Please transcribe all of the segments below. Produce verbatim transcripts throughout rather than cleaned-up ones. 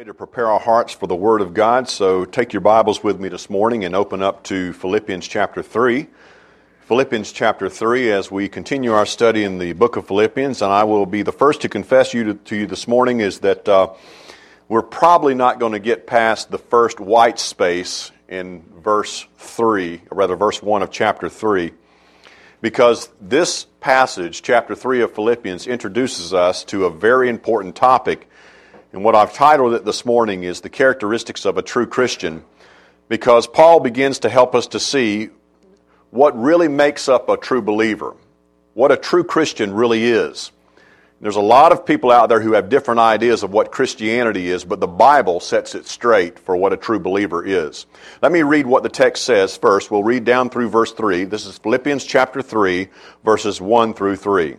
To prepare our hearts for the Word of God, so take your Bibles with me this morning and open up to Philippians chapter three. Philippians chapter three, as we continue our study in the book of Philippians, and I will be the first to confess you to, to you this morning is that uh, we're probably not going to get past the first white space in verse three, or rather verse one of chapter three, because this passage, chapter three of Philippians, introduces us to a very important topic. And what I've titled it this morning is The Characteristics of a True Christian, because Paul begins to help us to see what really makes up a true believer, what a true Christian really is. There's a lot of people out there who have different ideas of what Christianity is, but the Bible sets it straight for what a true believer is. Let me read what the text says first. We'll read down through verse three. This is Philippians chapter three, verses one through three.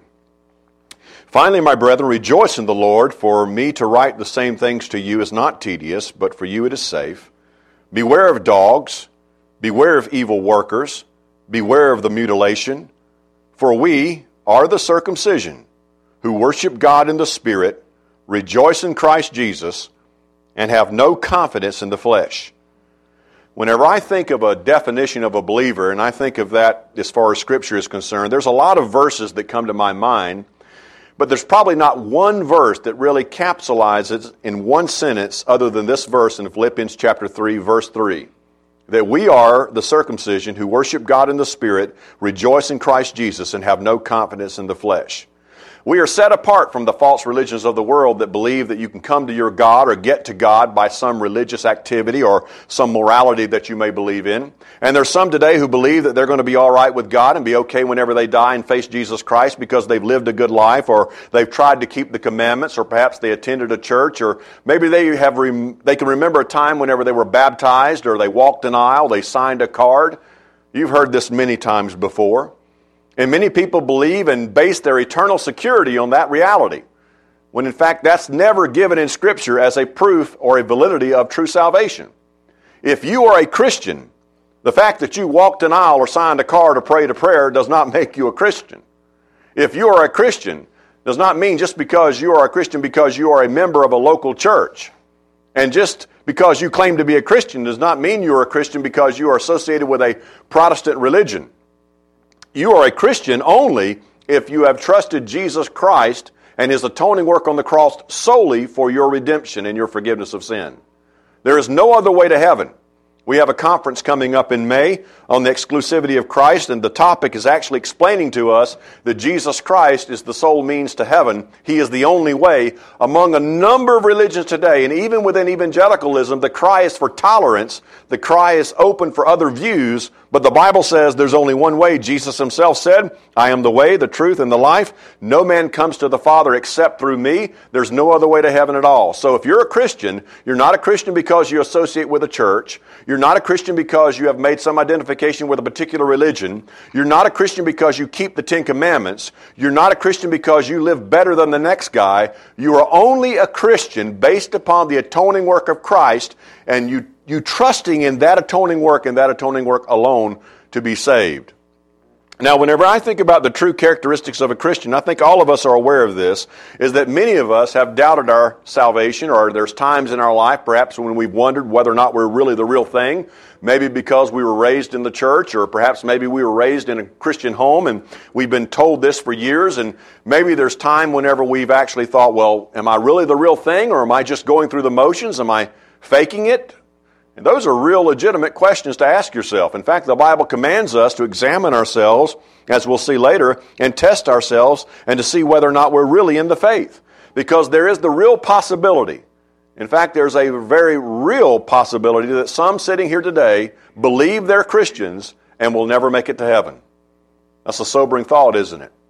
Finally, my brethren, rejoice in the Lord. For me to write the same things to you is not tedious, but for you it is safe. Beware of dogs, beware of evil workers, beware of the mutilation. For we are the circumcision, who worship God in the Spirit, rejoice in Christ Jesus, and have no confidence in the flesh. Whenever I think of a definition of a believer, and I think of that as far as Scripture is concerned, there's a lot of verses that come to my mind. But there's probably not one verse that really capsulizes in one sentence other than this verse in Philippians chapter three, verse three. That we are the circumcision who worship God in the Spirit, rejoice in Christ Jesus, and have no confidence in the flesh. We are set apart from the false religions of the world that believe that you can come to your God or get to God by some religious activity or some morality that you may believe in. And there's some today who believe that they're going to be all right with God and be okay whenever they die and face Jesus Christ because they've lived a good life, or they've tried to keep the commandments, or perhaps they attended a church, or maybe they have rem- they can remember a time whenever they were baptized, or they walked an aisle, they signed a card. You've heard this many times before. And many people believe and base their eternal security on that reality, when in fact that's never given in Scripture as a proof or a validity of true salvation. If you are a Christian, the fact that you walked an aisle or signed a card or prayed a prayer does not make you a Christian. If you are a Christian, does not mean just because you are a Christian because you are a member of a local church. And just because you claim to be a Christian does not mean you are a Christian because you are associated with a Protestant religion. You are a Christian only if you have trusted Jesus Christ and His atoning work on the cross solely for your redemption and your forgiveness of sin. There is no other way to heaven. We have a conference coming up in May on the exclusivity of Christ, and the topic is actually explaining to us that Jesus Christ is the sole means to heaven. He is the only way. Among a number of religions today, and even within evangelicalism, the cry is for tolerance. The cry is open for other views, but the Bible says there's only one way. Jesus Himself said, I am the way, the truth, and the life. No man comes to the Father except through me. There's no other way to heaven at all. So if you're a Christian, you're not a Christian because you associate with a church. You're not a Christian because you have made some identification with a particular religion. You're not a Christian because you keep the Ten Commandments. You're not a Christian because you live better than the next guy. You are only a Christian based upon the atoning work of Christ, and you, you trusting in that atoning work and that atoning work alone to be saved. Now, whenever I think about the true characteristics of a Christian, I think all of us are aware of this, is that many of us have doubted our salvation, or there's times in our life perhaps when we've wondered whether or not we're really the real thing, maybe because we were raised in the church, or perhaps maybe we were raised in a Christian home and we've been told this for years, and maybe there's time whenever we've actually thought, well, am I really the real thing, or am I just going through the motions? Am I faking it? And those are real legitimate questions to ask yourself. In fact, the Bible commands us to examine ourselves, as we'll see later, and test ourselves and to see whether or not we're really in the faith. Because there is the real possibility. In fact, there's a very real possibility that some sitting here today believe they're Christians and will never make it to heaven. That's a sobering thought, isn't it?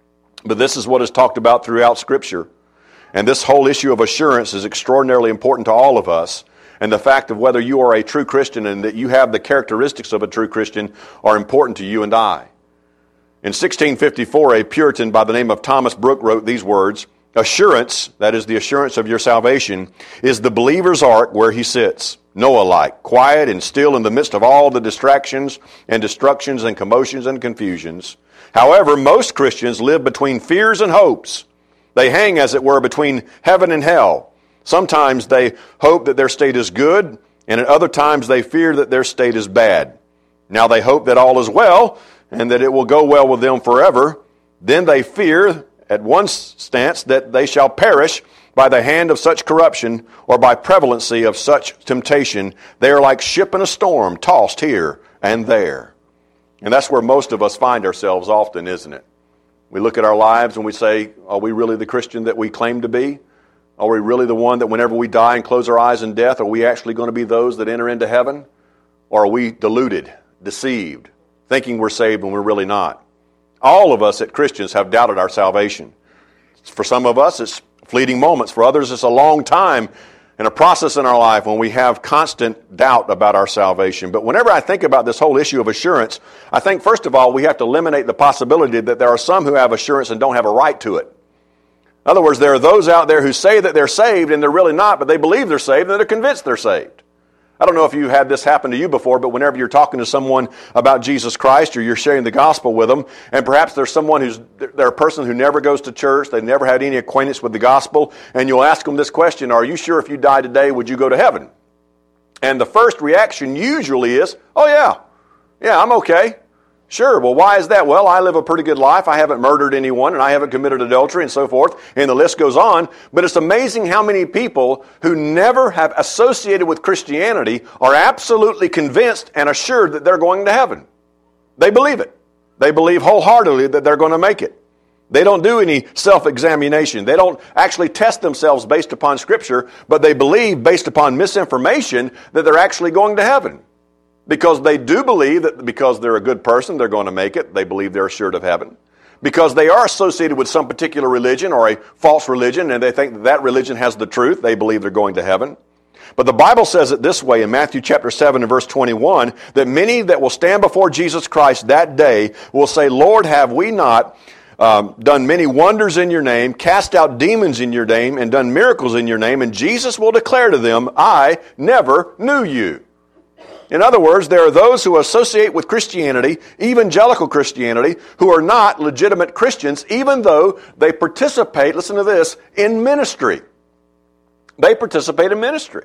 But this is what is talked about throughout Scripture. And this whole issue of assurance is extraordinarily important to all of us. And the fact of whether you are a true Christian and that you have the characteristics of a true Christian are important to you and I. In sixteen fifty-four, a Puritan by the name of Thomas Brooke wrote these words, Assurance, that is the assurance of your salvation, is the believer's ark where he sits, Noah-like, quiet and still in the midst of all the distractions and destructions and commotions and confusions. However, most Christians live between fears and hopes. They hang, as it were, between heaven and hell. Sometimes they hope that their state is good, and at other times they fear that their state is bad. Now they hope that all is well, and that it will go well with them forever. Then they fear, at one stance, that they shall perish by the hand of such corruption, or by prevalency of such temptation. They are like ship in a storm, tossed here and there. And that's where most of us find ourselves often, isn't it? We look at our lives and we say, are we really the Christian that we claim to be? Are we really the one that whenever we die and close our eyes in death, are we actually going to be those that enter into heaven? Or are we deluded, deceived, thinking we're saved when we're really not? All of us as Christians have doubted our salvation. For some of us, it's fleeting moments. For others, it's a long time and a process in our life when we have constant doubt about our salvation. But whenever I think about this whole issue of assurance, I think, first of all, we have to eliminate the possibility that there are some who have assurance and don't have a right to it. In other words, there are those out there who say that they're saved and they're really not, but they believe they're saved and they're convinced they're saved. I don't know if you've had this happen to you before, but whenever you're talking to someone about Jesus Christ or you're sharing the gospel with them, and perhaps there's someone who's, they're a person who never goes to church, they never had any acquaintance with the gospel, and you'll ask them this question, are you sure if you die today, would you go to heaven? And the first reaction usually is, oh yeah, yeah, I'm okay. Sure, well, why is that? Well, I live a pretty good life. I haven't murdered anyone, and I haven't committed adultery, and so forth, and the list goes on. But it's amazing how many people who never have associated with Christianity are absolutely convinced and assured that they're going to heaven. They believe it. They believe wholeheartedly that they're going to make it. They don't do any self-examination. They don't actually test themselves based upon Scripture, but they believe, based upon misinformation, that they're actually going to heaven. Because they do believe that because they're a good person, they're going to make it. They believe they're assured of heaven. Because they are associated with some particular religion or a false religion, and they think that that religion has the truth, they believe they're going to heaven. But the Bible says it this way in Matthew chapter seven and verse twenty-one, that many that will stand before Jesus Christ that day will say, Lord, have we not um, done many wonders in your name, cast out demons in your name, and done miracles in your name? And Jesus will declare to them, I never knew you. In other words, there are those who associate with Christianity, evangelical Christianity, who are not legitimate Christians, even though they participate, listen to this, in ministry. They participate in ministry,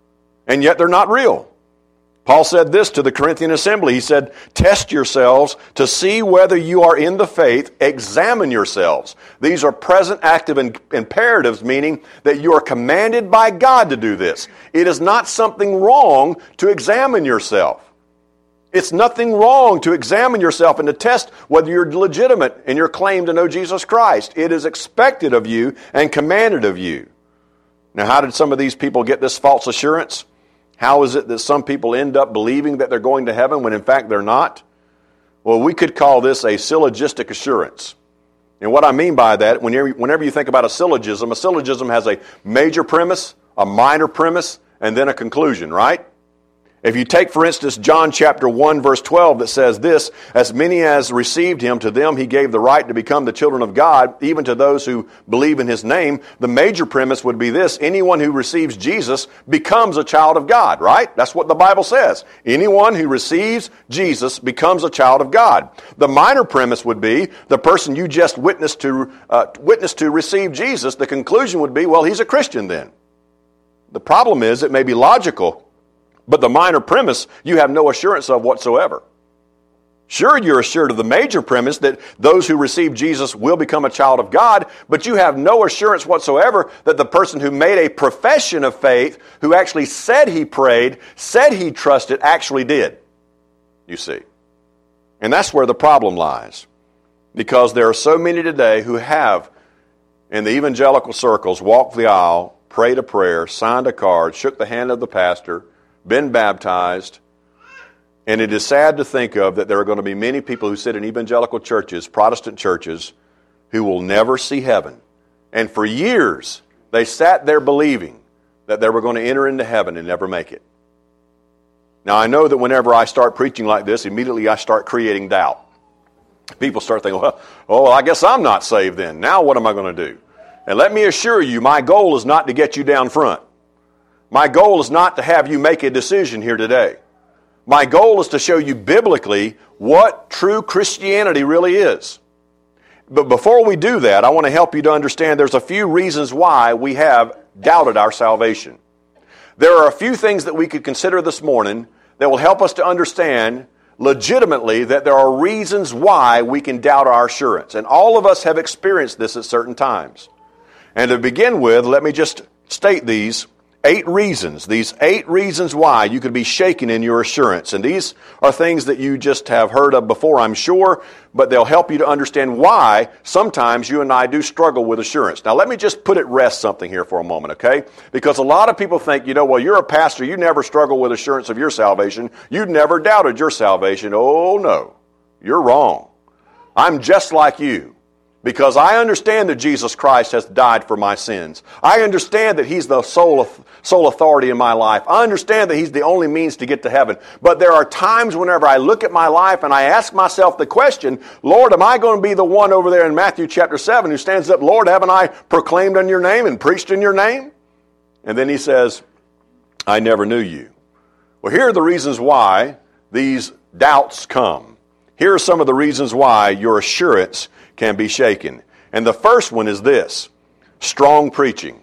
and yet they're not real. Paul said this to the Corinthian assembly. He said, test yourselves to see whether you are in the faith. Examine yourselves. These are present active imperatives, meaning that you are commanded by God to do this. It is not something wrong to examine yourself. It's nothing wrong to examine yourself and to test whether you're legitimate in your claim to know Jesus Christ. It is expected of you and commanded of you. Now, how did some of these people get this false assurance? How is it that some people end up believing that they're going to heaven when in fact they're not? Well, we could call this a syllogistic assurance. And what I mean by that, whenever, whenever you think about a syllogism, a syllogism has a major premise, a minor premise, and then a conclusion, right? If you take, for instance, John chapter one, verse twelve, that says this, as many as received him, to them he gave the right to become the children of God, even to those who believe in his name. The major premise would be this, anyone who receives Jesus becomes a child of God, right? That's what the Bible says. Anyone who receives Jesus becomes a child of God. The minor premise would be, the person you just witnessed to, uh, witnessed to receive Jesus, the conclusion would be, well, he's a Christian then. The problem is, it may be logical, but the minor premise, you have no assurance of whatsoever. Sure, you're assured of the major premise that those who receive Jesus will become a child of God, but you have no assurance whatsoever that the person who made a profession of faith, who actually said he prayed, said he trusted, actually did. You see. And that's where the problem lies. Because there are so many today who have, in the evangelical circles, walked the aisle, prayed a prayer, signed a card, shook the hand of the pastor, been baptized, and it is sad to think of that there are going to be many people who sit in evangelical churches, Protestant churches, who will never see heaven. And for years, they sat there believing that they were going to enter into heaven and never make it. Now, I know that whenever I start preaching like this, immediately I start creating doubt. People start thinking, well, oh, I guess I'm not saved then. Now what am I going to do? And let me assure you, my goal is not to get you down front. My goal is not to have you make a decision here today. My goal is to show you biblically what true Christianity really is. But before we do that, I want to help you to understand there's a few reasons why we have doubted our salvation. There are a few things that we could consider this morning that will help us to understand legitimately that there are reasons why we can doubt our assurance. And all of us have experienced this at certain times. And to begin with, let me just state these eight reasons, these eight reasons why you could be shaken in your assurance. And these are things that you just have heard of before, I'm sure, but they'll help you to understand why sometimes you and I do struggle with assurance. Now, let me just put at rest something here for a moment, okay? Because a lot of people think, you know, well, you're a pastor, you never struggle with assurance of your salvation. You never doubted your salvation. Oh, no, you're wrong. I'm just like you. Because I understand that Jesus Christ has died for my sins. I understand that He's the sole, sole authority in my life. I understand that He's the only means to get to heaven. But there are times whenever I look at my life and I ask myself the question, Lord, am I going to be the one over there in Matthew chapter seven who stands up, Lord, haven't I proclaimed in your name and preached in your name? And then He says, I never knew you. Well, here are the reasons why these doubts come. Here are some of the reasons why your assurance can be shaken. And the first one is this: strong preaching.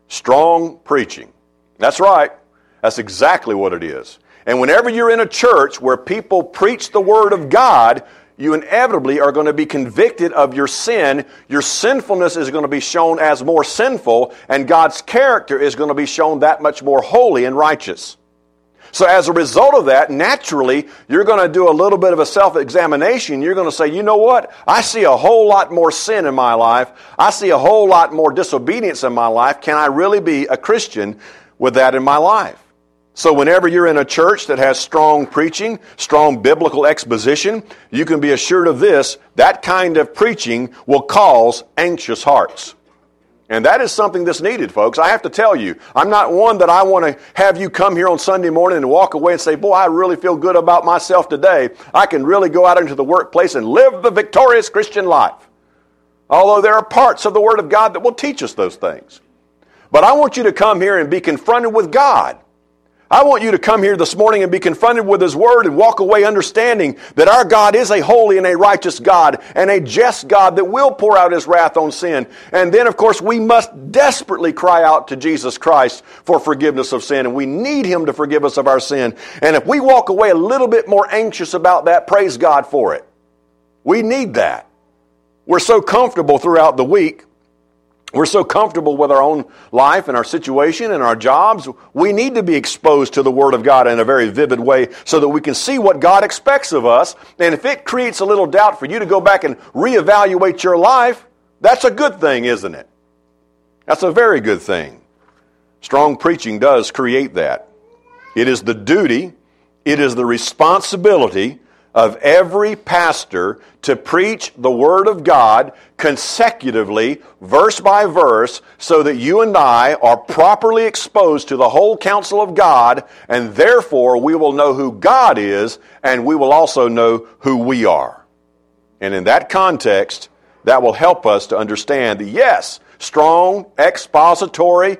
Strong preaching. That's right. That's exactly what it is. And whenever you're in a church where people preach the Word of God, you inevitably are going to be convicted of your sin. Your sinfulness is going to be shown as more sinful, and God's character is going to be shown that much more holy and righteous. So as a result of that, naturally, you're going to do a little bit of a self-examination. You're going to say, you know what? I see a whole lot more sin in my life. I see a whole lot more disobedience in my life. Can I really be a Christian with that in my life? So whenever you're in a church that has strong preaching, strong biblical exposition, you can be assured of this: that kind of preaching will cause anxious hearts. And that is something that's needed, folks. I have to tell you, I'm not one that I want to have you come here on Sunday morning and walk away and say, boy, I really feel good about myself today. I can really go out into the workplace and live the victorious Christian life. Although there are parts of the Word of God that will teach us those things. But I want you to come here and be confronted with God. I want you to come here this morning and be confronted with His Word and walk away understanding that our God is a holy and a righteous God and a just God that will pour out His wrath on sin. And then, of course, we must desperately cry out to Jesus Christ for forgiveness of sin, and we need Him to forgive us of our sin. And if we walk away a little bit more anxious about that, praise God for it. We need that. We're so comfortable throughout the week. We're so comfortable with our own life and our situation and our jobs. We need to be exposed to the Word of God in a very vivid way so that we can see what God expects of us. And if it creates a little doubt for you to go back and reevaluate your life, that's a good thing, isn't it? That's a very good thing. Strong preaching does create that. It is the duty, it is the responsibility of every pastor to preach the Word of God consecutively, verse by verse, so that you and I are properly exposed to the whole counsel of God, and therefore we will know who God is, and we will also know who we are. And in that context, that will help us to understand that, yes, strong, expository,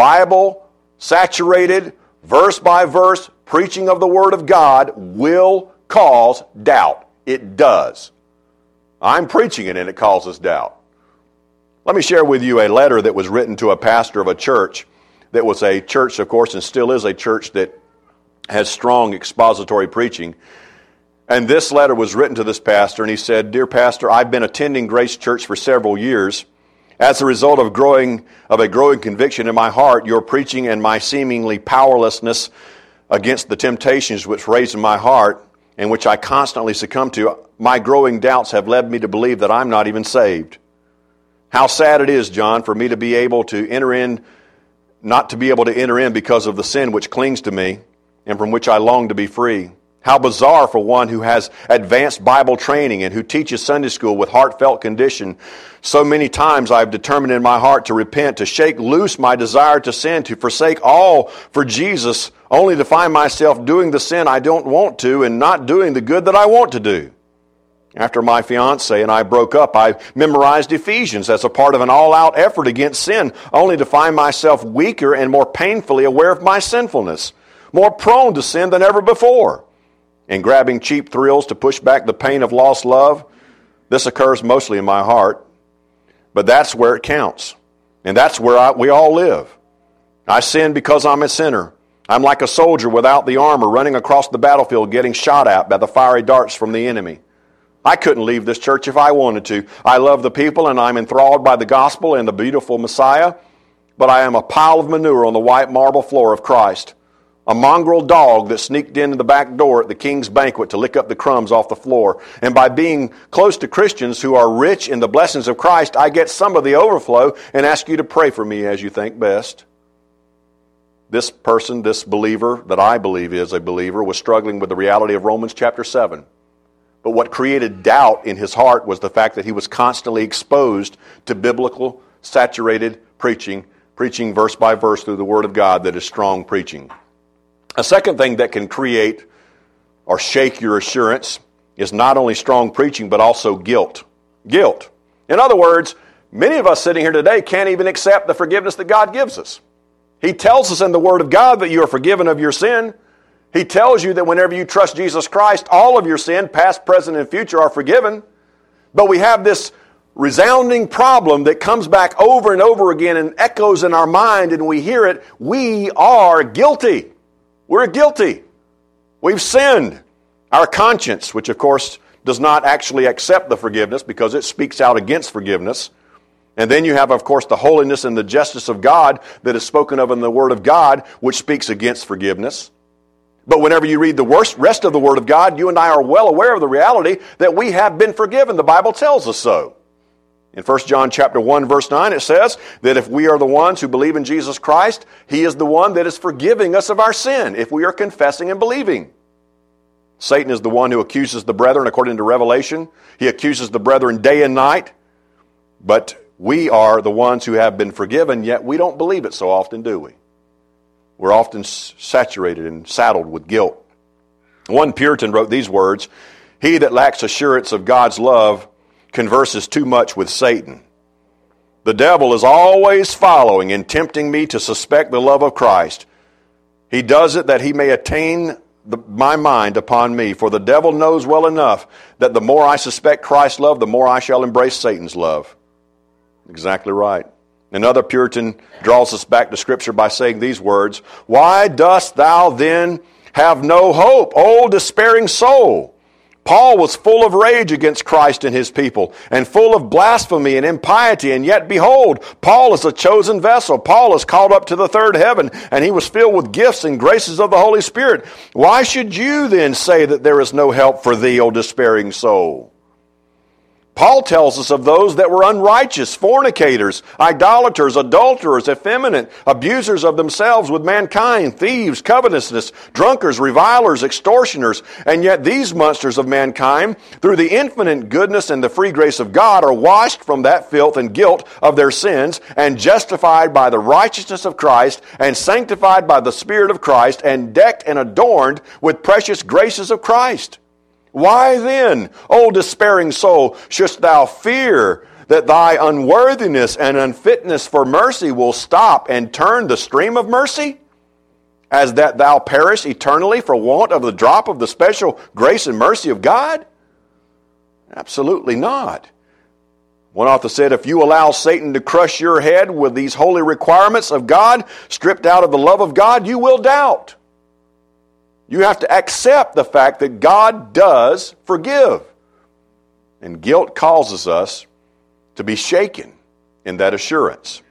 Bible-saturated, verse by verse preaching of the Word of God will cause doubt. It does. I'm preaching it and it causes doubt. Let me share with you a letter that was written to a pastor of a church that was a church, of course, and still is a church that has strong expository preaching. And this letter was written to this pastor, and he said, "Dear Pastor, I've been attending Grace Church for several years. As a result of growing of a growing conviction in my heart, your preaching and my seemingly powerlessness against the temptations which raised in my heart, and which I constantly succumb to, my growing doubts have led me to believe that I'm not even saved. How sad it is, John, for me to be able to enter in, not to be able to enter in because of the sin which clings to me and from which I long to be free. How bizarre for one who has advanced Bible training and who teaches Sunday school with heartfelt condition. So many times I've determined in my heart to repent, to shake loose my desire to sin, to forsake all for Jesus, only to find myself doing the sin I don't want to and not doing the good that I want to do. After my fiancée and I broke up, I memorized Ephesians as a part of an all-out effort against sin, only to find myself weaker and more painfully aware of my sinfulness, more prone to sin than ever before. And grabbing cheap thrills to push back the pain of lost love. This occurs mostly in my heart, but that's where it counts. And that's where I, we all live. I sin because I'm a sinner. I'm like a soldier without the armor running across the battlefield getting shot at by the fiery darts from the enemy. I couldn't leave this church if I wanted to. I love the people and I'm enthralled by the gospel and the beautiful Messiah, but I am a pile of manure on the white marble floor of Christ. A mongrel dog that sneaked into the back door at the king's banquet to lick up the crumbs off the floor. And by being close to Christians who are rich in the blessings of Christ, I get some of the overflow and ask you to pray for me as you think best. This person, this believer that I believe is a believer, was struggling with the reality of Romans chapter seven. But what created doubt in his heart was the fact that he was constantly exposed to biblical, saturated preaching, preaching verse by verse through the Word of God that is strong preaching. A second thing that can create or shake your assurance is not only strong preaching, but also guilt. Guilt. In other words, many of us sitting here today can't even accept the forgiveness that God gives us. He tells us in the Word of God that you are forgiven of your sin. He tells you that whenever you trust Jesus Christ, all of your sin, past, present, and future, are forgiven. But we have this resounding problem that comes back over and over again and echoes in our mind, and we hear it. We are guilty. We're guilty. We've sinned. Our conscience, which of course does not actually accept the forgiveness because it speaks out against forgiveness. And then you have, of course, the holiness and the justice of God that is spoken of in the Word of God, which speaks against forgiveness. But whenever you read the worst, rest of the Word of God, you and I are well aware of the reality that we have been forgiven. The Bible tells us so. In First John chapter one, verse nine, it says that if we are the ones who believe in Jesus Christ, He is the one that is forgiving us of our sin, if we are confessing and believing. Satan is the one who accuses the brethren, according to Revelation. He accuses the brethren day and night. But we are the ones who have been forgiven, yet we don't believe it so often, do we? We're often saturated and saddled with guilt. One Puritan wrote these words, "He that lacks assurance of God's love converses too much with Satan. The devil is always following and tempting me to suspect the love of Christ. He does it that he may attain the, my mind upon me, for the devil knows well enough that the more I suspect Christ's love, the more I shall embrace Satan's love." Exactly right. Another Puritan draws us back to Scripture by saying these words, "Why dost thou then have no hope, O despairing soul?" Paul was full of rage against Christ and his people, and full of blasphemy and impiety, and yet behold, Paul is a chosen vessel. Paul is called up to the third heaven, and he was filled with gifts and graces of the Holy Spirit. Why should you then say that there is no help for thee, O despairing soul? Paul tells us of those that were unrighteous, fornicators, idolaters, adulterers, effeminate, abusers of themselves with mankind, thieves, covetousness, drunkards, revilers, extortioners. And yet these monsters of mankind, through the infinite goodness and the free grace of God, are washed from that filth and guilt of their sins and justified by the righteousness of Christ and sanctified by the Spirit of Christ and decked and adorned with precious graces of Christ. Why then, O despairing soul, shouldst thou fear that thy unworthiness and unfitness for mercy will stop and turn the stream of mercy, as that thou perish eternally for want of the drop of the special grace and mercy of God? Absolutely not. One author said, if you allow Satan to crush your head with these holy requirements of God, stripped out of the love of God, you will doubt. You have to accept the fact that God does forgive. And guilt causes us to be shaken in that assurance.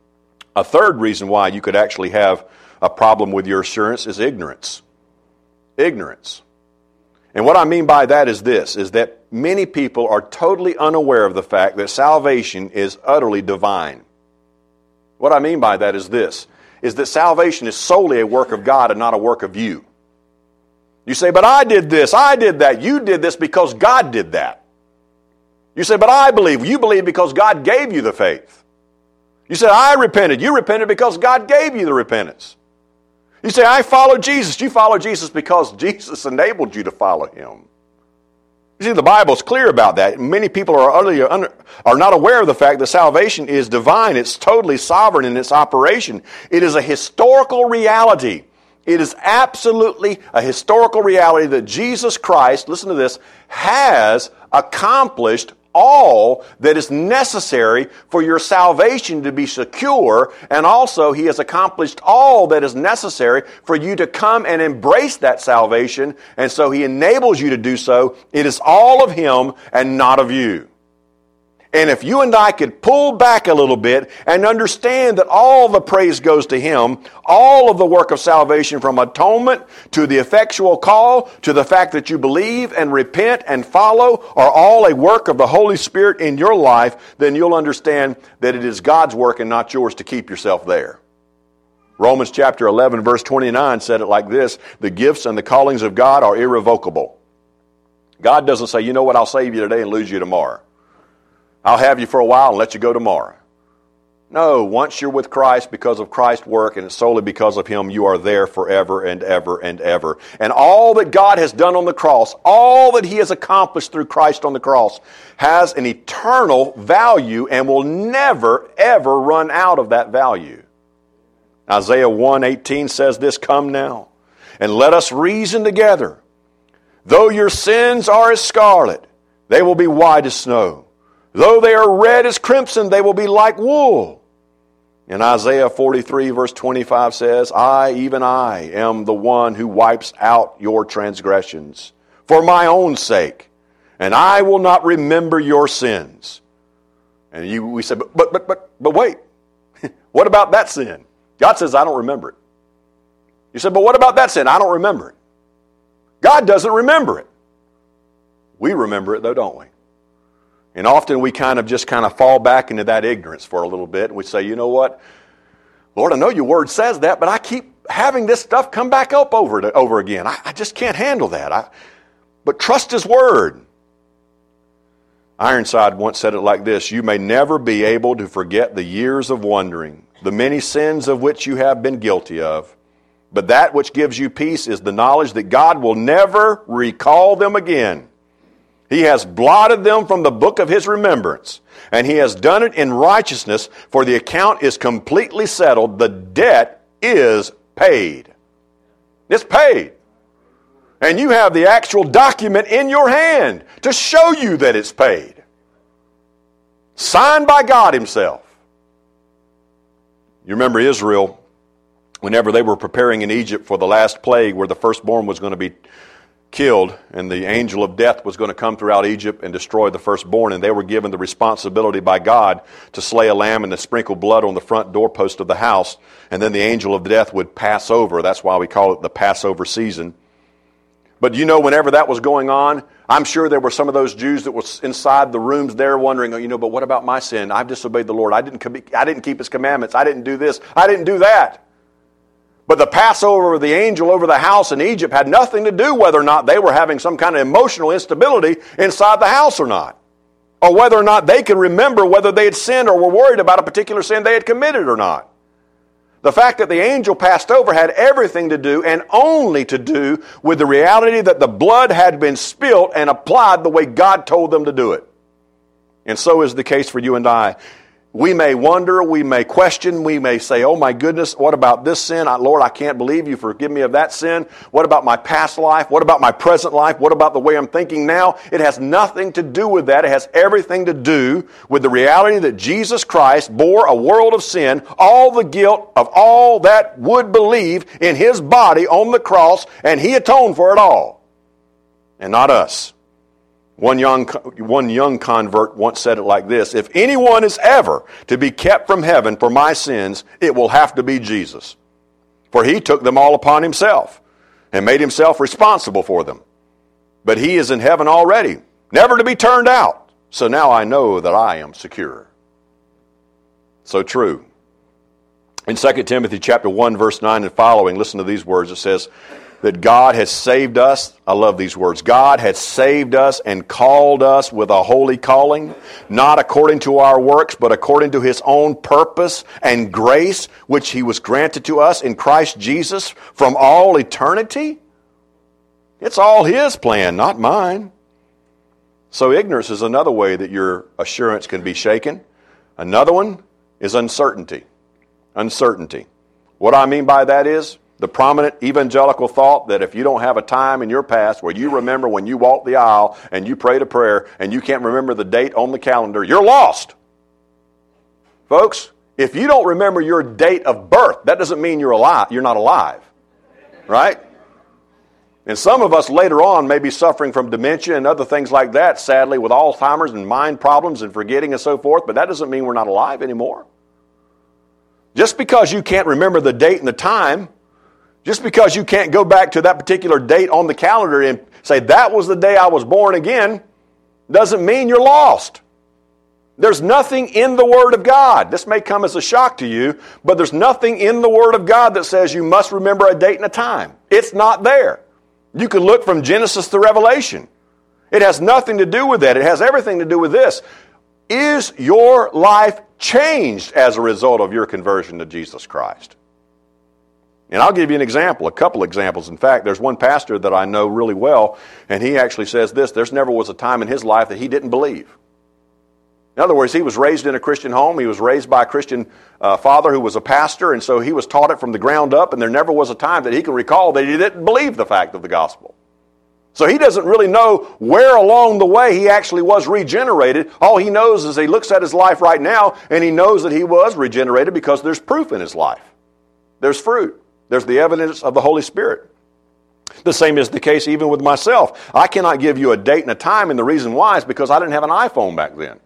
A third reason why you could actually have a problem with your assurance is ignorance. Ignorance. And what I mean by that is this, is that many people are totally unaware of the fact that salvation is utterly divine. What I mean by that is this, is that salvation is solely a work of God and not a work of you. You say, but I did this, I did that. You did this because God did that. You say, but I believe. You believe because God gave you the faith. You say, I repented. You repented because God gave you the repentance. You say, I followed Jesus. You followed Jesus because Jesus enabled you to follow Him. You see, the Bible's clear about that. Many people are utterly under, are not aware of the fact that salvation is divine. It's totally sovereign in its operation. It is a historical reality. It is absolutely a historical reality that Jesus Christ, listen to this, has accomplished all that is necessary for your salvation to be secure, and also He has accomplished all that is necessary for you to come and embrace that salvation, and so He enables you to do so. It is all of Him and not of you. And if you and I could pull back a little bit and understand that all the praise goes to Him, all of the work of salvation from atonement to the effectual call to the fact that you believe and repent and follow are all a work of the Holy Spirit in your life, then you'll understand that it is God's work and not yours to keep yourself there. Romans chapter eleven verse twenty-nine said it like this: the gifts and the callings of God are irrevocable. God doesn't say, you know what, I'll save you today and lose you tomorrow. I'll have you for a while and let you go tomorrow. No, once you're with Christ because of Christ's work and it's solely because of Him, you are there forever and ever and ever. And all that God has done on the cross, all that He has accomplished through Christ on the cross, has an eternal value and will never, ever run out of that value. Isaiah one eighteen says this, come now, and let us reason together. Though your sins are as scarlet, they will be white as snow. Though they are red as crimson, they will be like wool. And Isaiah forty-three verse twenty-five says, I, even I, am the one who wipes out your transgressions for my own sake, and I will not remember your sins. And you, we said, but, but, but, but, but wait, what about that sin? God says, I don't remember it. You said, but what about that sin? I don't remember it. God doesn't remember it. We remember it though, don't we? And often we kind of just kind of fall back into that ignorance for a little bit. And we say, you know what? Lord, I know your word says that, but I keep having this stuff come back up over and over again. I, I just can't handle that. I, but trust His word. Ironside once said it like this: you may never be able to forget the years of wandering, the many sins of which you have been guilty of. But that which gives you peace is the knowledge that God will never recall them again. He has blotted them from the book of His remembrance, and He has done it in righteousness, for the account is completely settled. The debt is paid. It's paid. And you have the actual document in your hand to show you that it's paid. Signed by God Himself. You remember Israel, whenever they were preparing in Egypt for the last plague where the firstborn was going to be killed, and the angel of death was going to come throughout Egypt and destroy the firstborn, and they were given the responsibility by God to slay a lamb and to sprinkle blood on the front doorpost of the house, and then the angel of death would pass over. That's why we call it the Passover season. But you know, whenever that was going on, I'm sure there were some of those Jews that were inside the rooms there wondering, oh, you know, but what about my sin? I've disobeyed the Lord. I didn't, I didn't keep His commandments. I didn't do this. I didn't do that. But the Passover of the angel over the house in Egypt had nothing to do whether or not they were having some kind of emotional instability inside the house or not. Or whether or not they could remember whether they had sinned or were worried about a particular sin they had committed or not. The fact that the angel passed over had everything to do and only to do with the reality that the blood had been spilt and applied the way God told them to do it. And so is the case for you and I. We may wonder, we may question, we may say, oh my goodness, what about this sin? I, Lord, I can't believe you forgive me of that sin. What about my past life? What about my present life? What about the way I'm thinking now? It has nothing to do with that. It has everything to do with the reality that Jesus Christ bore a world of sin, all the guilt of all that would believe in His body on the cross, and He atoned for it all, and not us. One young, one young convert once said it like this: if anyone is ever to be kept from heaven for my sins, it will have to be Jesus. For He took them all upon Himself and made Himself responsible for them. But He is in heaven already, never to be turned out. So now I know that I am secure. So true. In Second Timothy chapter one, verse nine and following, listen to these words. It says that God has saved us. I love these words. God has saved us and called us with a holy calling, not according to our works, but according to His own purpose and grace, which He was granted to us in Christ Jesus from all eternity. It's all His plan, not mine. So ignorance is another way that your assurance can be shaken. Another one is uncertainty. Uncertainty. What I mean by that is, the prominent evangelical thought that if you don't have a time in your past where you remember when you walked the aisle and you prayed a prayer and you can't remember the date on the calendar, you're lost. Folks, if you don't remember your date of birth, that doesn't mean you're alive. You're not alive, right? And some of us later on may be suffering from dementia and other things like that, sadly, with Alzheimer's and mind problems and forgetting and so forth, but that doesn't mean we're not alive anymore. Just because you can't remember the date and the time, just because you can't go back to that particular date on the calendar and say, that was the day I was born again, doesn't mean you're lost. There's nothing in the Word of God. This may come as a shock to you, but there's nothing in the Word of God that says you must remember a date and a time. It's not there. You can look from Genesis to Revelation. It has nothing to do with that. It has everything to do with this. Is your life changed as a result of your conversion to Jesus Christ? And I'll give you an example, a couple examples. In fact, there's one pastor that I know really well, and he actually says this: there's never was a time in his life that he didn't believe. In other words, he was raised in a Christian home. He was raised by a Christian uh, father who was a pastor, and so he was taught it from the ground up, and there never was a time that he can recall that he didn't believe the fact of the gospel. So he doesn't really know where along the way he actually was regenerated. All he knows is he looks at his life right now, and he knows that he was regenerated because there's proof in his life. There's fruit. There's the evidence of the Holy Spirit. The same is the case even with myself. I cannot give you a date and a time, and the reason why is because I didn't have an iPhone back then.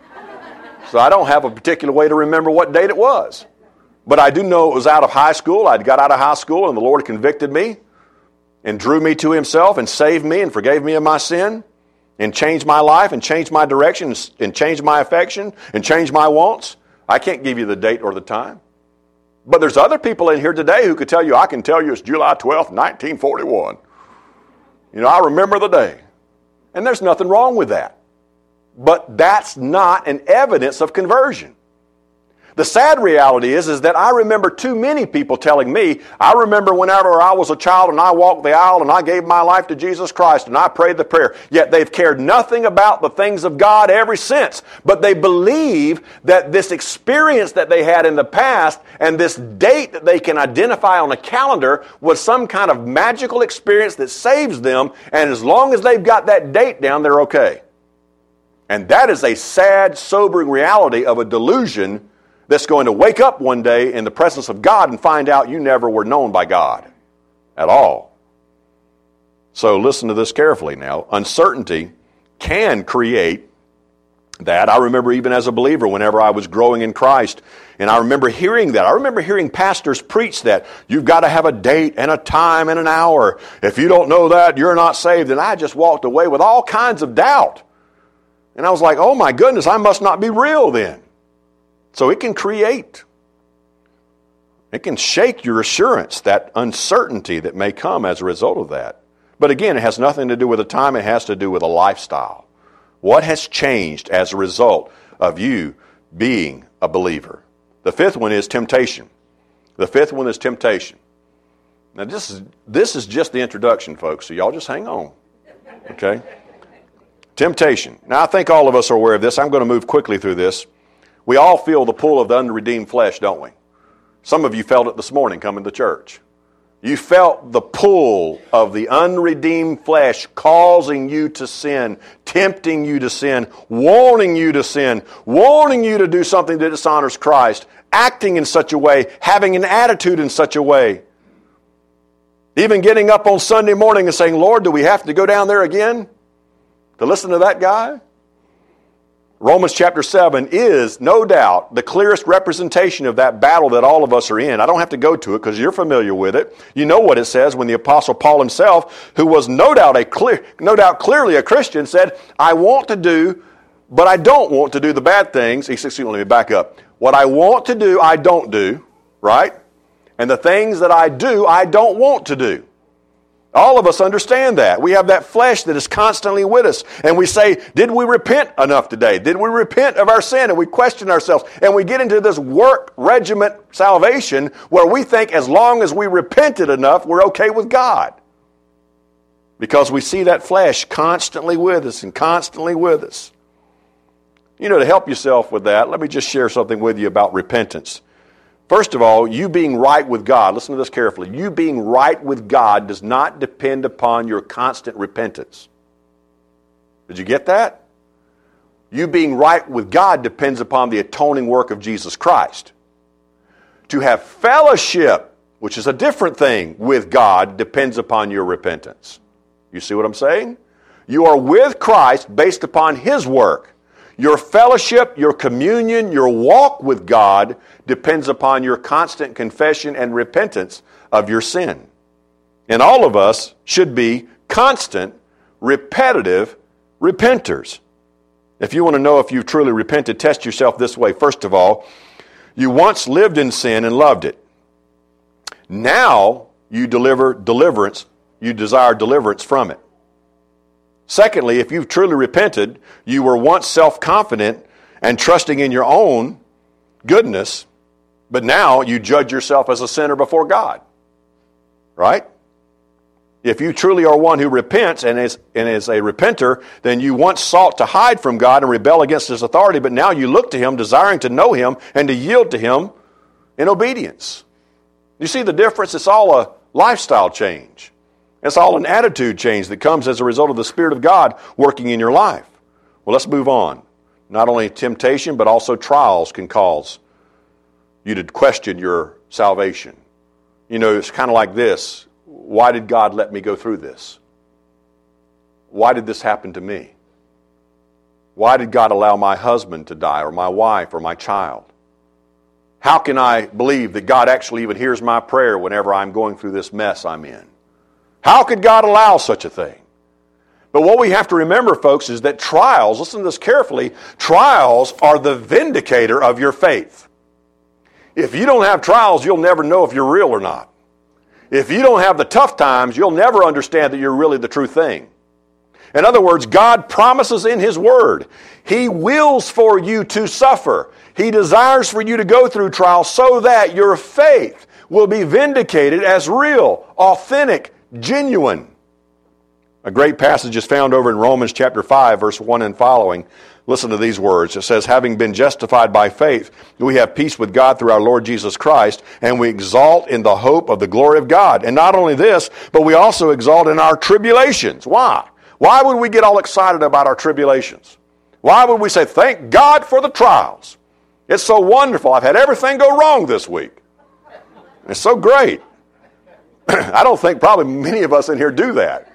So I don't have a particular way to remember what date it was. But I do know it was out of high school. I'd got out of high school, and the Lord convicted me and drew me to Himself and saved me and forgave me of my sin and changed my life and changed my direction and changed my affection and changed my wants. I can't give you the date or the time. But there's other people in here today who could tell you, I can tell you it's July twelfth, nineteen forty-one. You know, I remember the day. And there's nothing wrong with that. But that's not an evidence of conversion. The sad reality is, is that I remember too many people telling me, I remember whenever I was a child and I walked the aisle and I gave my life to Jesus Christ and I prayed the prayer, yet they've cared nothing about the things of God ever since. But they believe that this experience that they had in the past and this date that they can identify on a calendar was some kind of magical experience that saves them, and as long as they've got that date down, they're okay. And that is a sad, sobering reality of a delusion that's going to wake up one day in the presence of God and find out you never were known by God at all. So listen to this carefully now. Uncertainty can create that. I remember even as a believer, whenever I was growing in Christ, and I remember hearing that. I remember hearing pastors preach that. You've got to have a date and a time and an hour. If you don't know that, you're not saved. And I just walked away with all kinds of doubt. And I was like, oh my goodness, I must not be real then. So it can create, it can shake your assurance, that uncertainty that may come as a result of that. But again, it has nothing to do with the time, it has to do with a lifestyle. What has changed as a result of you being a believer? The fifth one is temptation. The fifth one is temptation. Now this is, this is just the introduction, folks, so y'all just hang on. Okay? Temptation. Now I think all of us are aware of this. I'm going to move quickly through this. We all feel the pull of the unredeemed flesh, don't we? Some of you felt it this morning coming to church. You felt the pull of the unredeemed flesh causing you to sin, tempting you to sin, warning you to sin, warning you to do something that dishonors Christ, acting in such a way, having an attitude in such a way. Even getting up on Sunday morning and saying, Lord, do we have to go down there again to listen to that guy? Romans chapter seven is, no doubt, the clearest representation of that battle that all of us are in. I don't have to go to it because you're familiar with it. You know what it says when the Apostle Paul himself, who was no doubt a clear, no doubt clearly a Christian, said, I want to do, but I don't want to do the bad things. He said, excuse me, let me back up. What I want to do, I don't do, right? And the things that I do, I don't want to do. All of us understand that. We have that flesh that is constantly with us. And we say, did we repent enough today? Did we repent of our sin? And we question ourselves. And we get into this work regiment salvation where we think as long as we repented enough, we're okay with God. Because we see that flesh constantly with us and constantly with us. You know, to help yourself with that, let me just share something with you about repentance. First of all, you being right with God, listen to this carefully, you being right with God does not depend upon your constant repentance. Did you get that? You being right with God depends upon the atoning work of Jesus Christ. To have fellowship, which is a different thing, with God depends upon your repentance. You see what I'm saying? You are with Christ based upon His work. Your fellowship, your communion, your walk with God depends upon your constant confession and repentance of your sin. And all of us should be constant, repetitive repenters. If you want to know if you've truly repented, test yourself this way. First of all, you once lived in sin and loved it. Now you deliver deliverance, you desire deliverance from it. Secondly, if you've truly repented, you were once self-confident and trusting in your own goodness, but now you judge yourself as a sinner before God. Right? If you truly are one who repents and is, and is a repenter, then you once sought to hide from God and rebel against His authority, but now you look to Him, desiring to know Him and to yield to Him in obedience. You see the difference? It's all a lifestyle change. It's all an attitude change that comes as a result of the Spirit of God working in your life. Well, let's move on. Not only temptation, but also trials can cause you to question your salvation. You know, it's kind of like this. Why did God let me go through this? Why did this happen to me? Why did God allow my husband to die, or my wife, or my child? How can I believe that God actually even hears my prayer whenever I'm going through this mess I'm in? How could God allow such a thing? But what we have to remember, folks, is that trials, listen to this carefully, trials are the vindicator of your faith. If you don't have trials, you'll never know if you're real or not. If you don't have the tough times, you'll never understand that you're really the true thing. In other words, God promises in His Word. He wills for you to suffer. He desires for you to go through trials so that your faith will be vindicated as real, authentic, genuine. A great passage is found over in Romans chapter five, verse one and following. Listen to these words. It says, having been justified by faith, we have peace with God through our Lord Jesus Christ, and we exalt in the hope of the glory of God. And not only this, but we also exalt in our tribulations. Why? Why would we get all excited about our tribulations? Why would we say, thank God for the trials? It's so wonderful. I've had everything go wrong this week. It's so great. I don't think probably many of us in here do that.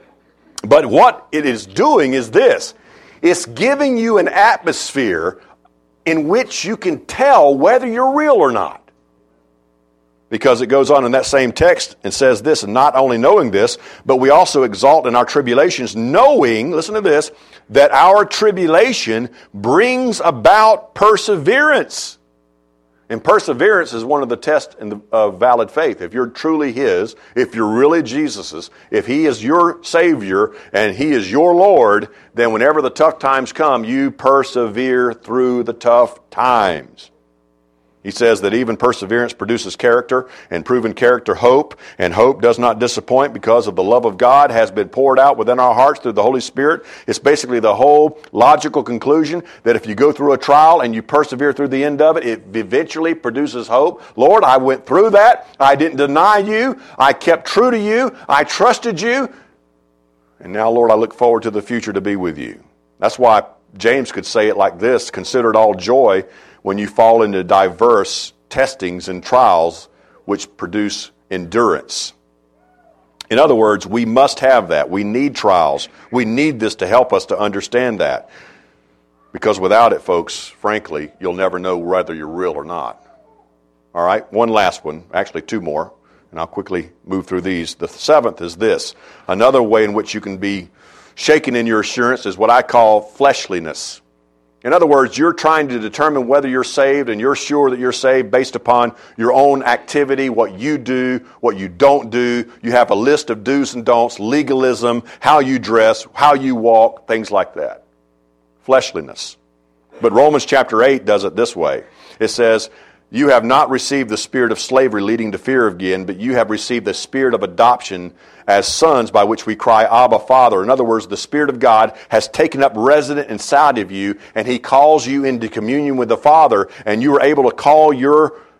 But what it is doing is this. It's giving you an atmosphere in which you can tell whether you're real or not. Because it goes on in that same text and says this, and not only knowing this, but we also exalt in our tribulations, knowing, listen to this, that our tribulation brings about perseverance. And perseverance is one of the tests in the, of valid faith. If you're truly His, if you're really Jesus's, if He is your Savior and He is your Lord, then whenever the tough times come, you persevere through the tough times. He says that even perseverance produces character, and proven character hope, and hope does not disappoint because of the love of God has been poured out within our hearts through the Holy Spirit. It's basically the whole logical conclusion that if you go through a trial and you persevere through the end of it, it eventually produces hope. Lord, I went through that. I didn't deny you. I kept true to you. I trusted you. And now, Lord, I look forward to the future to be with you. That's why James could say it like this, consider it all joy when you fall into diverse testings and trials which produce endurance. In other words, we must have that. We need trials. We need this to help us to understand that. Because without it, folks, frankly, you'll never know whether you're real or not. All right, one last one, actually two more, and I'll quickly move through these. The seventh is this. Another way in which you can be shaken in your assurance is what I call fleshliness. In other words, you're trying to determine whether you're saved, and you're sure that you're saved based upon your own activity, what you do, what you don't do. You have a list of do's and don'ts, legalism, how you dress, how you walk, things like that. Fleshliness. But Romans chapter eight does it this way. It says, you have not received the spirit of slavery leading to fear again, but you have received the spirit of adoption as sons, by which we cry, Abba, Father. In other words, the Spirit of God has taken up resident inside of you, and He calls you into communion with the Father, and you are able to call your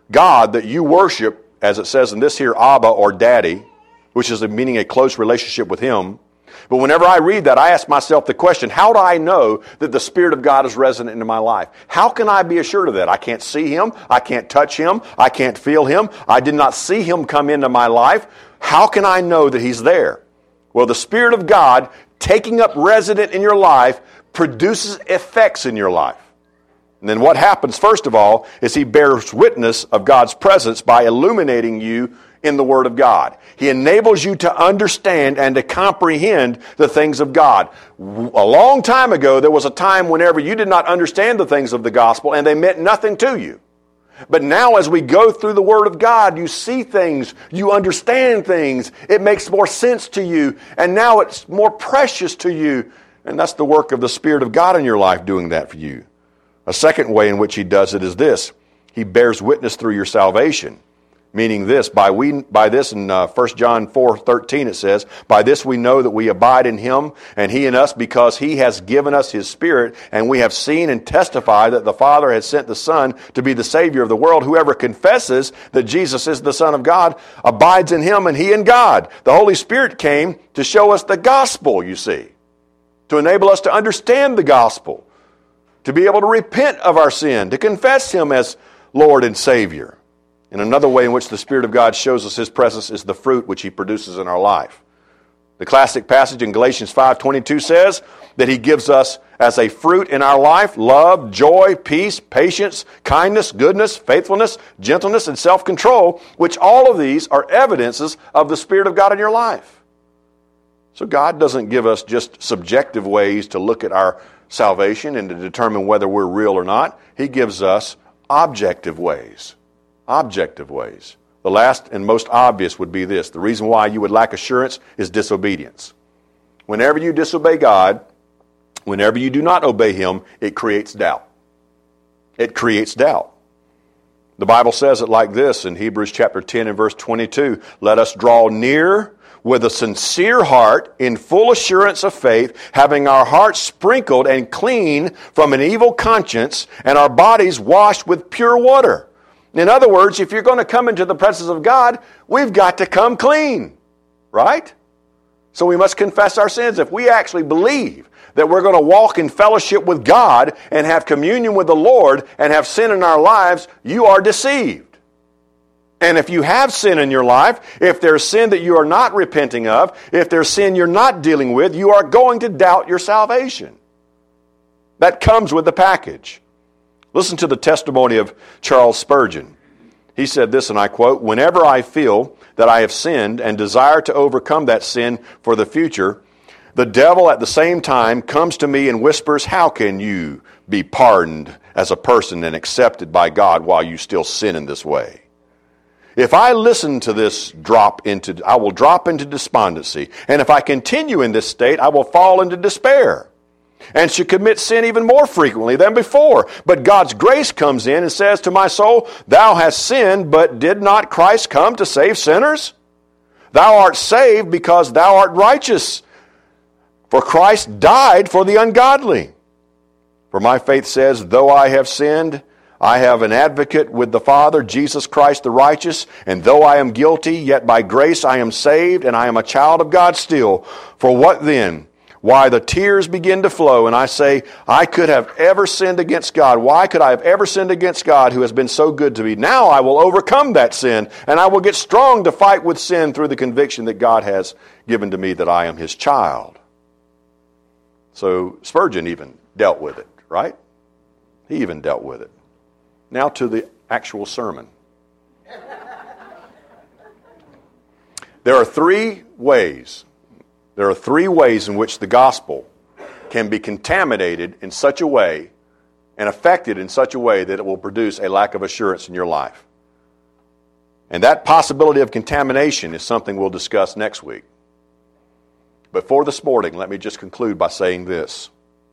God that you worship, as it says in this here, Abba or Daddy, which is meaning a close relationship with Him. But whenever I read that, I ask myself the question, how do I know that the Spirit of God is resident in my life? How can I be assured of that? I can't see Him. I can't touch Him. I can't feel Him. I did not see Him come into my life. How can I know that He's there? Well, the Spirit of God taking up resident in your life produces effects in your life. And then what happens, first of all, is He bears witness of God's presence by illuminating you in the Word of God. He enables you to understand and to comprehend the things of God. A long time ago, there was a time whenever you did not understand the things of the gospel and they meant nothing to you. But now as we go through the Word of God, you see things, you understand things, it makes more sense to you, and now it's more precious to you. And that's the work of the Spirit of God in your life doing that for you. A second way in which He does it is this. He bears witness through your salvation. Meaning this, by we by this in uh, First John four thirteen it says, by this we know that we abide in Him and He in us, because He has given us His Spirit, and we have seen and testify that the Father has sent the Son to be the Savior of the world. Whoever confesses that Jesus is the Son of God abides in Him and He in God. The Holy Spirit came to show us the gospel, you see, to enable us to understand the gospel, to be able to repent of our sin, to confess Him as Lord and Savior. And another way in which the Spirit of God shows us His presence is the fruit which He produces in our life. The classic passage in Galatians five twenty-two says that He gives us as a fruit in our life love, joy, peace, patience, kindness, goodness, faithfulness, gentleness, and self-control, which all of these are evidences of the Spirit of God in your life. So God doesn't give us just subjective ways to look at our salvation and to determine whether we're real or not. He gives us objective ways. Objective ways. The last and most obvious would be this. The reason why you would lack assurance is disobedience. Whenever you disobey God, whenever you do not obey Him, it creates doubt. It creates doubt. The Bible says it like this in Hebrews chapter ten and verse twenty-two. Let us draw near with a sincere heart in full assurance of faith, having our hearts sprinkled and clean from an evil conscience and our bodies washed with pure water. In other words, if you're going to come into the presence of God, we've got to come clean, right? So we must confess our sins. If we actually believe that we're going to walk in fellowship with God and have communion with the Lord and have sin in our lives, you are deceived. And if you have sin in your life, if there's sin that you are not repenting of, if there's sin you're not dealing with, you are going to doubt your salvation. That comes with the package. Listen to the testimony of Charles Spurgeon. He said this, and I quote, whenever I feel that I have sinned and desire to overcome that sin for the future, the devil at the same time comes to me and whispers, how can you be pardoned as a person and accepted by God while you still sin in this way? If I listen to this drop into, I will drop into despondency. And if I continue in this state, I will fall into despair and should commit sin even more frequently than before. But God's grace comes in and says to my soul, thou hast sinned, but did not Christ come to save sinners? Thou art saved because thou art righteous, for Christ died for the ungodly. For my faith says, though I have sinned, I have an advocate with the Father, Jesus Christ the righteous, and though I am guilty, yet by grace I am saved, and I am a child of God still. For what then? Why the tears begin to flow, and I say, I could have ever sinned against God. Why could I have ever sinned against God who has been so good to me? Now I will overcome that sin, and I will get strong to fight with sin through the conviction that God has given to me that I am His child. So Spurgeon even dealt with it, right? He even dealt with it. Now to the actual sermon. There are three ways There are three ways in which the gospel can be contaminated in such a way and affected in such a way that it will produce a lack of assurance in your life. And that possibility of contamination is something we'll discuss next week. But for this morning, let me just conclude by saying this.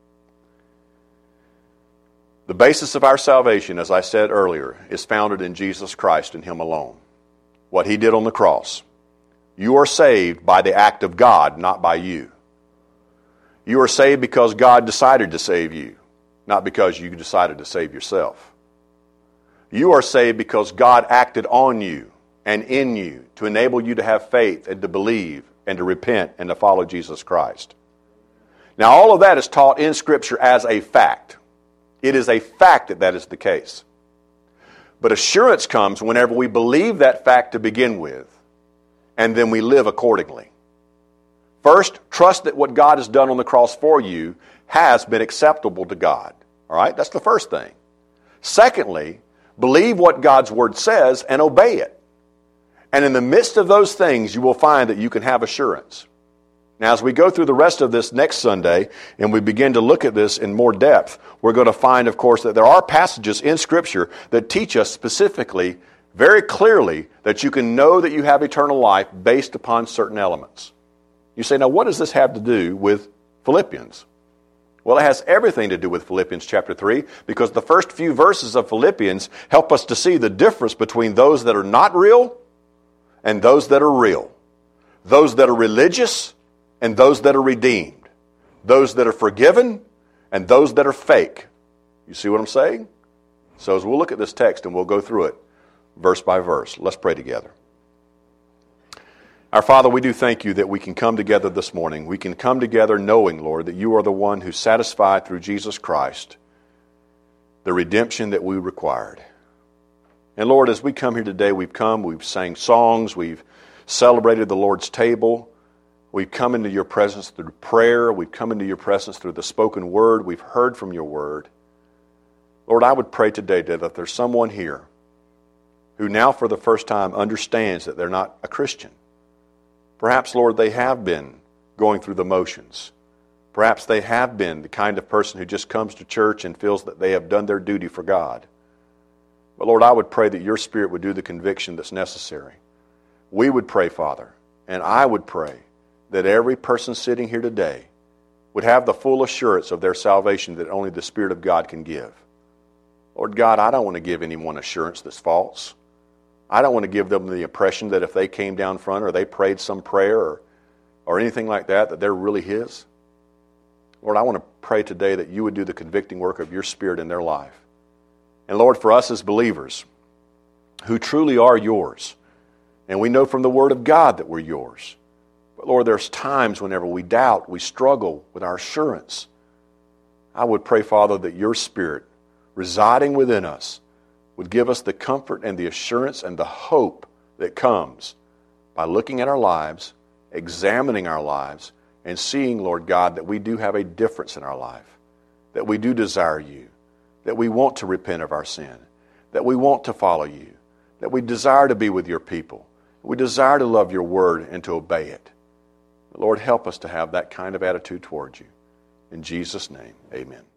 The basis of our salvation, as I said earlier, is founded in Jesus Christ and Him alone. What He did on the cross. You are saved by the act of God, not by you. You are saved because God decided to save you, not because you decided to save yourself. You are saved because God acted on you and in you to enable you to have faith and to believe and to repent and to follow Jesus Christ. Now, all of that is taught in Scripture as a fact. It is a fact that that is the case. But assurance comes whenever we believe that fact to begin with, and then we live accordingly. First, trust that what God has done on the cross for you has been acceptable to God. All right? That's the first thing. Secondly, believe what God's Word says and obey it. And in the midst of those things, you will find that you can have assurance. Now, as we go through the rest of this next Sunday, and we begin to look at this in more depth, we're going to find, of course, that there are passages in Scripture that teach us specifically, very clearly, that you can know that you have eternal life based upon certain elements. You say, now what does this have to do with Philippians? Well, it has everything to do with Philippians chapter three, because the first few verses of Philippians help us to see the difference between those that are not real and those that are real. Those that are religious and those that are redeemed. Those that are forgiven and those that are fake. You see what I'm saying? So as we'll look at this text and we'll go through it verse by verse. Let's pray together. Our Father, we do thank you that we can come together this morning. We can come together knowing, Lord, that you are the one who satisfied through Jesus Christ the redemption that we required. And Lord, as we come here today, we've come, we've sang songs, we've celebrated the Lord's table. We've come into your presence through prayer. We've come into your presence through the spoken word. We've heard from your word. Lord, I would pray today that if there's someone here who now for the first time understands that they're not a Christian, perhaps, Lord, they have been going through the motions. Perhaps they have been the kind of person who just comes to church and feels that they have done their duty for God. But Lord, I would pray that your Spirit would do the conviction that's necessary. We would pray, Father, and I would pray that every person sitting here today would have the full assurance of their salvation that only the Spirit of God can give. Lord God, I don't want to give anyone assurance that's false. I don't want to give them the impression that if they came down front or they prayed some prayer or, or anything like that, that they're really His. Lord, I want to pray today that you would do the convicting work of your Spirit in their life. And Lord, for us as believers who truly are yours, and we know from the Word of God that we're yours, but Lord, there's times whenever we doubt, we struggle with our assurance. I would pray, Father, that your Spirit residing within us would give us the comfort and the assurance and the hope that comes by looking at our lives, examining our lives, and seeing, Lord God, that we do have a difference in our life, that we do desire you, that we want to repent of our sin, that we want to follow you, that we desire to be with your people, we desire to love your word and to obey it. Lord, help us to have that kind of attitude towards you. In Jesus' name, amen.